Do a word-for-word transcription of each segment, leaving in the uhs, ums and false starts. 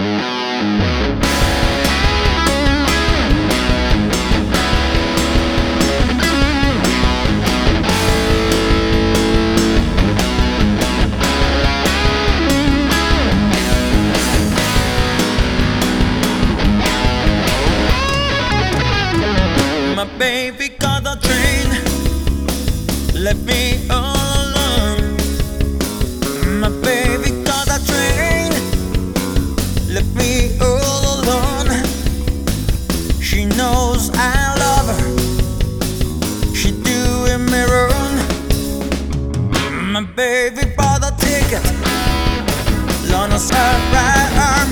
My baby got a train, left me all alone. My baby got a train, left me all alone. She knows I love her, she doing me wrong. My baby bought a ticket, loaned us her right arm.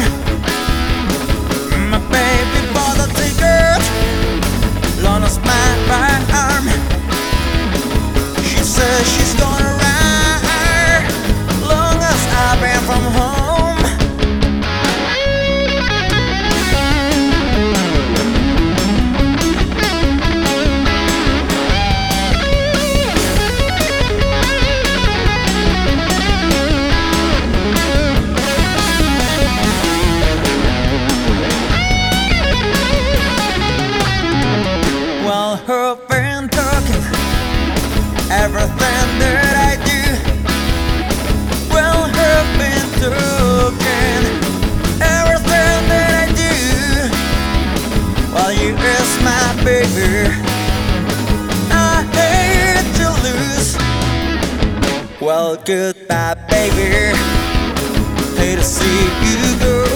My baby bought a ticket, loaned us my right arm. She says she's gonna ride long as I've been from home. Well, her been talking everything that I do. Well, her been talking everything that I do. While you is my baby, I hate to lose. Well, goodbye, baby. Hate to see you go.